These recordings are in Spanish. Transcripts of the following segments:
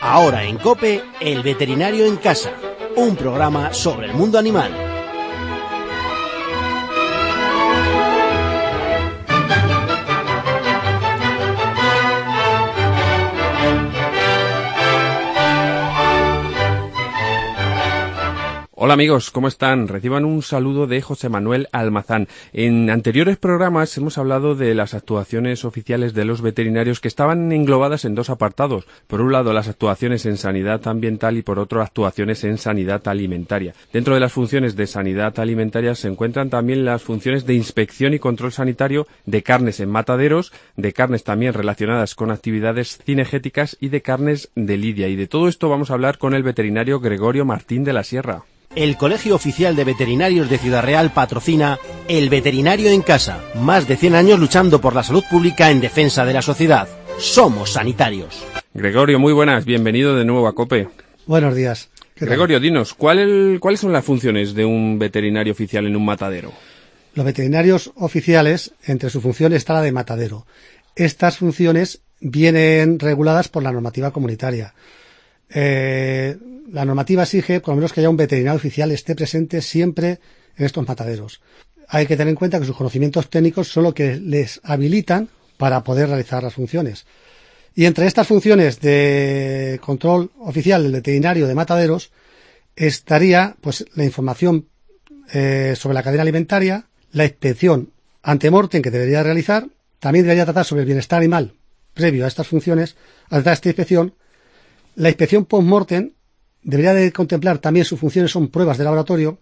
Ahora en COPE, El Veterinario en Casa, un programa sobre el mundo animal. Hola amigos, ¿cómo están? Reciban un saludo de José Manuel Almazán. En anteriores programas hemos hablado de las actuaciones oficiales de los veterinarios que estaban englobadas en dos apartados. Por un lado, las actuaciones en sanidad ambiental y por otro, actuaciones en sanidad alimentaria. Dentro de las funciones de sanidad alimentaria se encuentran también las funciones de inspección y control sanitario de carnes en mataderos, de carnes también relacionadas con actividades cinegéticas y de carnes de lidia. Y de todo esto vamos a hablar con el veterinario Gregorio Martín de la Sierra. El Colegio Oficial de Veterinarios de Ciudad Real patrocina El Veterinario en Casa. Más de 100 años luchando por la salud pública en defensa de la sociedad. Somos sanitarios. Gregorio, muy buenas. Bienvenido de nuevo a COPE. Buenos días. Gregorio, dinos, ¿cuáles son las funciones de un veterinario oficial en un matadero? Los veterinarios oficiales, entre sus funciones está la de matadero. Estas funciones vienen reguladas por la normativa comunitaria. La normativa exige, por lo menos, que haya un veterinario oficial esté presente siempre en estos mataderos. Hay que tener en cuenta que sus conocimientos técnicos son lo que les habilitan para poder realizar las funciones. Y entre estas funciones de control oficial del veterinario de mataderos estaría, pues, la información sobre la cadena alimentaria, la inspección ante mortem que debería realizar, también debería tratar sobre el bienestar animal previo a estas funciones, al tratar esta inspección. La inspección post-mortem debería de contemplar también sus funciones son pruebas de laboratorio,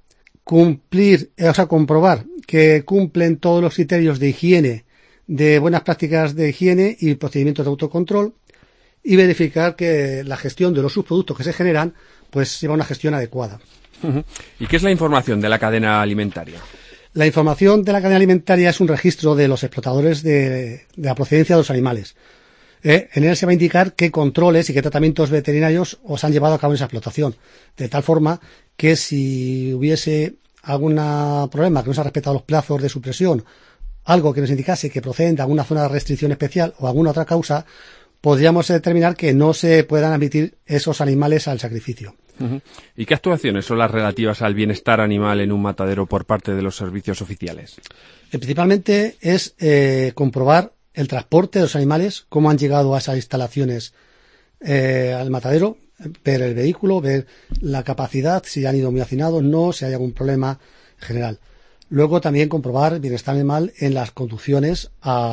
comprobar que cumplen todos los criterios de higiene, de buenas prácticas de higiene y procedimientos de autocontrol, y verificar que la gestión de los subproductos que se generan pues lleva una gestión adecuada. ¿Y qué es la información de la cadena alimentaria? La información de la cadena alimentaria es un registro de los explotadores de la procedencia de los animales. En él se va a indicar qué controles y qué tratamientos veterinarios os han llevado a cabo en esa explotación, de tal forma que si hubiese algún problema que no se ha respetado los plazos de supresión, algo que nos indicase que proceden de alguna zona de restricción especial o alguna otra causa, podríamos determinar que no se puedan admitir esos animales al sacrificio. ¿Y qué actuaciones son las relativas al bienestar animal en un matadero por parte de los servicios oficiales? Principalmente es comprobar el transporte de los animales, cómo han llegado a esas instalaciones al matadero, ver el vehículo, ver la capacidad, si han ido muy hacinados, no, si hay algún problema general. Luego también comprobar el bienestar animal en las conducciones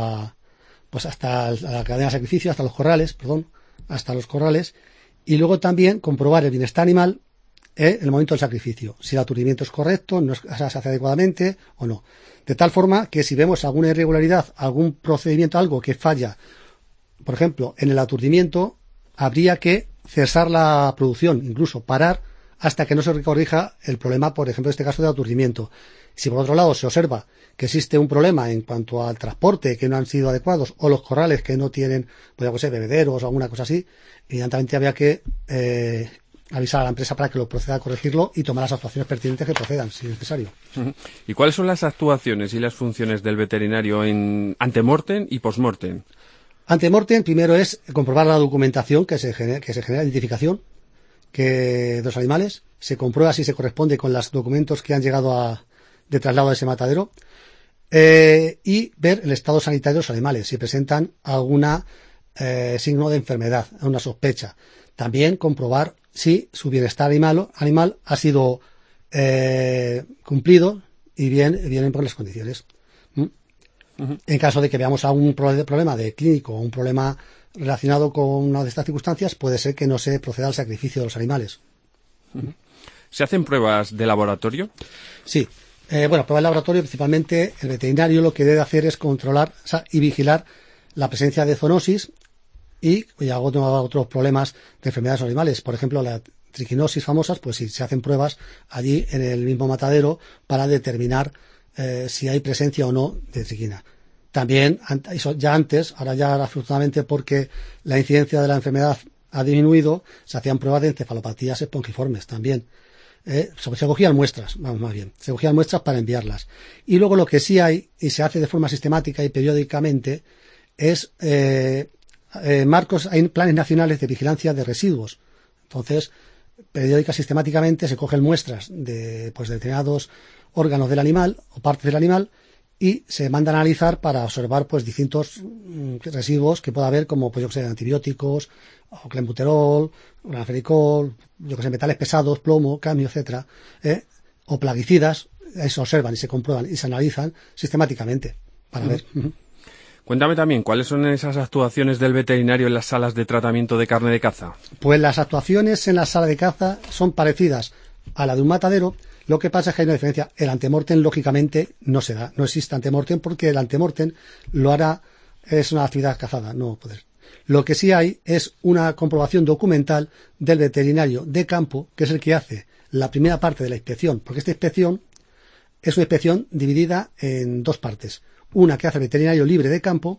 hasta la cadena de sacrificio, hasta los corrales, y luego también comprobar el bienestar animal en el momento del sacrificio, si el aturdimiento es correcto, se hace adecuadamente o no. De tal forma que si vemos alguna irregularidad, algún procedimiento, algo que falla, por ejemplo, en el aturdimiento, habría que cesar la producción, incluso parar hasta que no se corrija el problema, por ejemplo, en este caso de aturdimiento. Si por otro lado se observa que existe un problema en cuanto al transporte, que no han sido adecuados, o los corrales que no tienen, podríamos ser bebederos o alguna cosa así, evidentemente habría que avisar a la empresa para que lo proceda a corregirlo y tomar las actuaciones pertinentes que procedan, si es necesario. ¿Y cuáles son las actuaciones y las funciones del veterinario en antemortem y postmortem? Antemortem, primero es comprobar la documentación que se genera identificación de los animales, se comprueba si se corresponde con los documentos que han llegado de traslado a ese matadero, y ver el estado sanitario de los animales, si presentan alguna signo de enfermedad, una sospecha. También comprobar si su bienestar animal ha sido cumplido y vienen por las condiciones. En caso de que veamos algún problema de clínico o un problema relacionado con una de estas circunstancias, puede ser que no se proceda al sacrificio de los animales. ¿Se hacen pruebas de laboratorio? Sí. Pruebas de laboratorio, principalmente el veterinario lo que debe hacer es controlar y vigilar la presencia de zoonosis y otros problemas de enfermedades animales. Por ejemplo, la triquinosis famosas, pues sí, se hacen pruebas allí en el mismo matadero para determinar si hay presencia o no de triquina. También, ya antes, ahora ya afortunadamente porque la incidencia de la enfermedad ha disminuido, se hacían pruebas de encefalopatías espongiformes también. Se cogían muestras, se cogían muestras para enviarlas. Y luego lo que sí hay, y se hace de forma sistemática y periódicamente, es marcos, hay planes nacionales de vigilancia de residuos. Entonces, periódica sistemáticamente se cogen muestras de determinados órganos del animal o partes del animal y se mandan a analizar para observar distintos residuos que pueda haber, como antibióticos, o clenbuterol, granfericol, metales pesados, plomo, cadmio, etcétera, o plaguicidas. Se observan y se comprueban y se analizan sistemáticamente para ver. Cuéntame también, ¿cuáles son esas actuaciones del veterinario en las salas de tratamiento de carne de caza? Pues las actuaciones en la sala de caza son parecidas a la de un matadero. Lo que pasa es que hay una diferencia. El antemortem, lógicamente, no se da. No existe antemortem porque el antemortem lo hará, es una actividad cazada, no poder. Lo que sí hay es una comprobación documental del veterinario de campo, que es el que hace la primera parte de la inspección, porque esta inspección es una inspección dividida en dos partes. Una que hace el veterinario libre de campo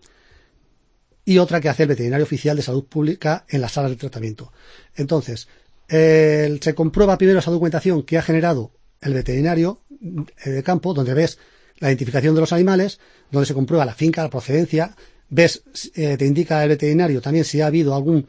y otra que hace el veterinario oficial de salud pública en las salas de tratamiento. Entonces, se comprueba primero esa documentación que ha generado el veterinario de campo, donde ves la identificación de los animales, donde se comprueba la finca, la procedencia, te indica el veterinario también si ha habido alguna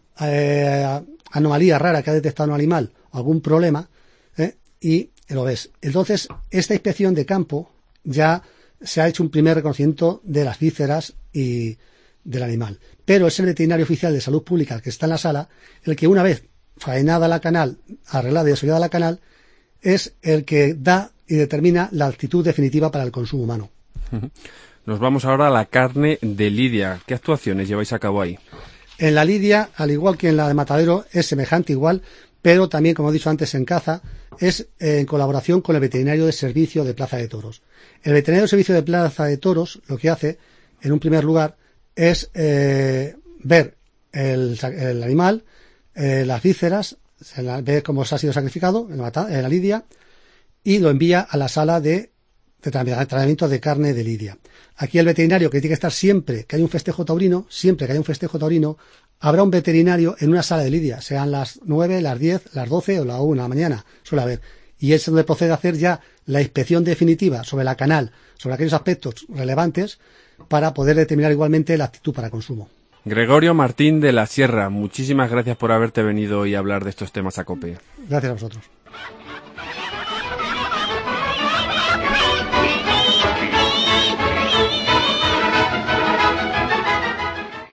anomalía rara que ha detectado un animal, algún problema, y lo ves. Entonces, esta inspección de campo ya se ha hecho un primer reconocimiento de las vísceras y del animal. Pero es el veterinario oficial de salud pública que está en la sala el que, una vez faenada la canal, arreglada y desollada la canal, es el que da y determina la actitud definitiva para el consumo humano. Nos vamos ahora a la carne de lidia. ¿Qué actuaciones lleváis a cabo ahí? En la lidia, al igual que en la de matadero, es semejante igual, pero también, como he dicho antes, en caza, es en colaboración con el veterinario de servicio de Plaza de Toros. El veterinario de servicio de Plaza de Toros lo que hace, en un primer lugar, es ver el animal, las vísceras, ve cómo se ha sido sacrificado en la lidia, y lo envía a la sala de tratamiento de carne de lidia. Aquí el veterinario, que tiene que estar siempre que hay un festejo taurino, habrá un veterinario en una sala de lidia, sean las 9, las 10, las 12 o la 1 de la mañana, suele haber. Y es donde procede a hacer ya la inspección definitiva sobre la canal, sobre aquellos aspectos relevantes, para poder determinar igualmente la actitud para consumo. Gregorio Martín de la Sierra, muchísimas gracias por haberte venido y hablar de estos temas a COPE. Gracias a vosotros.